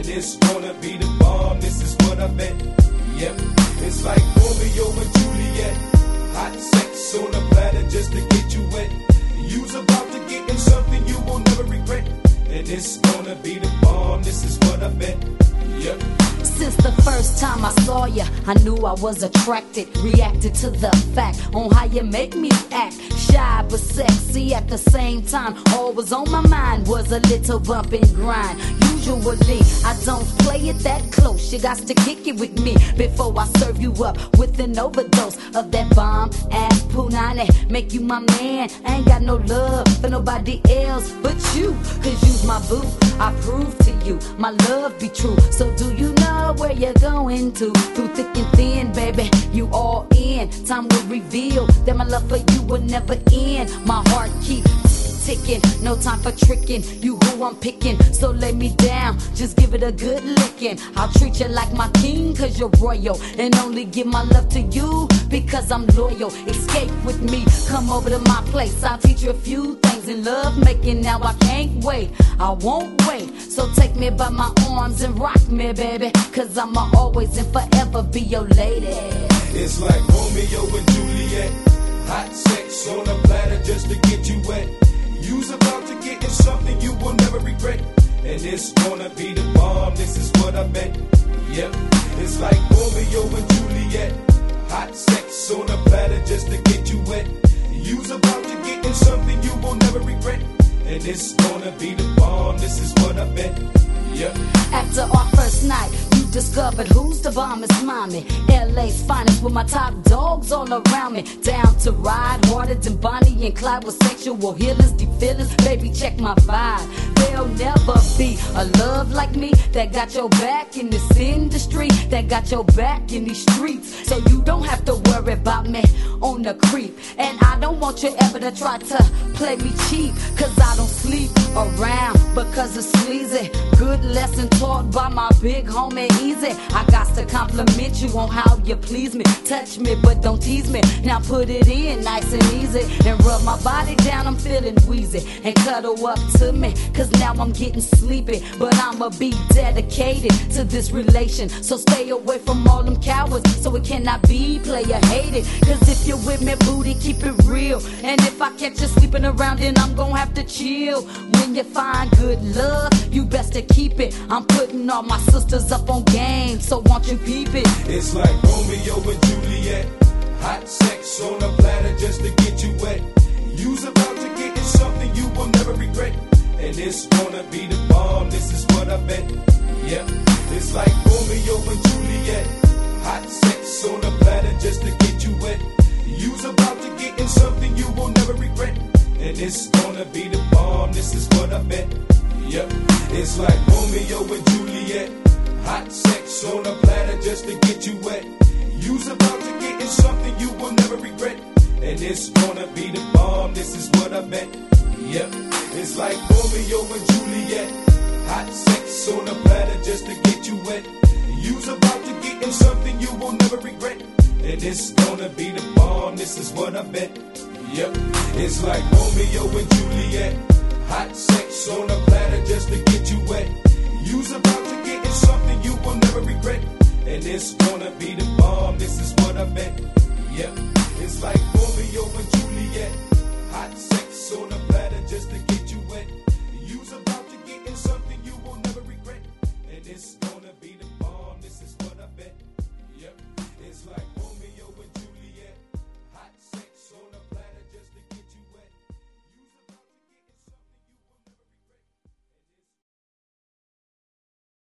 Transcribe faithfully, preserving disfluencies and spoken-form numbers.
and it's gonna be the bomb. This is what I bet. Yep, it's like Romeo and Juliet. Hot sex on a platter just to get you wet. You's about to get in something you will never regret, and it's gonna be the bomb. This is what I bet. Yep. Since the first time I saw ya, I knew I was attracted. Reacted to the fact on how you make me act. Shy but sexy at the same time. All was on my mind was a little bump and grind. Usually, I don't play it that close. You got to kick it with me before I serve you up with an overdose of that bomb ass punani. Make you my man. I ain't got no love for nobody else but you. Cause you's my boo. I prove to you my love be true. So do you know where you're going to? Through thick and thin, baby, you all in. Time will reveal that my love for you will never end. My heart keeps ticking, no time for tricking. You who I'm picking, so lay me down, just give it a good licking. I'll treat you like my king, cause you're royal, and only give my love to you because I'm loyal. Escape with me, come over to my place. I'll teach you a few things in love making. Now I can't wait, I won't wait. So take me by my arms and rock me, baby, cause I'ma always and forever be your lady. It's like Romeo and Juliet. Hot sex on a platter just to get you wet. You's about to get in something you will never regret, and it's gonna be the bomb. This is what I bet. Yep, it's like Romeo and Juliet. Hot sex on a platter just to get you wet. You's about to get in something you will never regret, and it's gonna be the bomb. This is what I bet. Yep. After our first night, you discovered who's the bomb is mommy. L A's finest with my top dogs all around me. Down to ride harder than Bonnie and Clyde with sexual healers, deep feelings. Baby, check my vibe. There'll never be a love like me that got your back in this industry, that got your back in these streets. So you don't have to worry about me on the creep. And I don't want you ever to try to play me cheap, cause I don't sleep around because it's sleazy. Good lesson taught by my big homie Easy. I got to compliment you on how you please me. Touch me but don't tease me. Now put it in nice and easy and rub my body down, I'm feeling wheezy. And cuddle up to me, cause now I'm getting sleepy. But I'ma be dedicated to this relation, so stay away from all them cowards, so it cannot be player hated. Cause if you're with me, booty, keep it real. And if I catch you sleeping around, then I'm gonna have to chill. When you find good love, you best to keep it. I'm putting all my sisters up on game, so won't you peep it? It's like Romeo and Juliet. Hot sex on a platter just to get you wet. You's about to get in something you will never regret, and it's gonna be the bomb. This is what I bet. Yep, it's like Romeo and Juliet. Hot sex on a platter just to get you wet. You's about to get in something you will never regret, and it's gonna be the bomb. This is what I bet. Yep, it's like Romeo and Juliet. Hot sex on a platter just to get you wet. You's about to get in something you will never regret, and it's gonna be the bomb. This is what I bet. Yep, it's like Romeo and Juliet. Hot sex on a platter just to get you wet. You's about to get in something you will never regret, and it's gonna be the bomb. This is what I bet. Yep, it's like Romeo and Juliet. Hot sex on a platter just to get you wet. You's about to get in something you will never regret, and it's gonna be the bomb. This is what I bet. Yep, it's like Romeo and Juliet. Hot sex on a platter just to get you wet.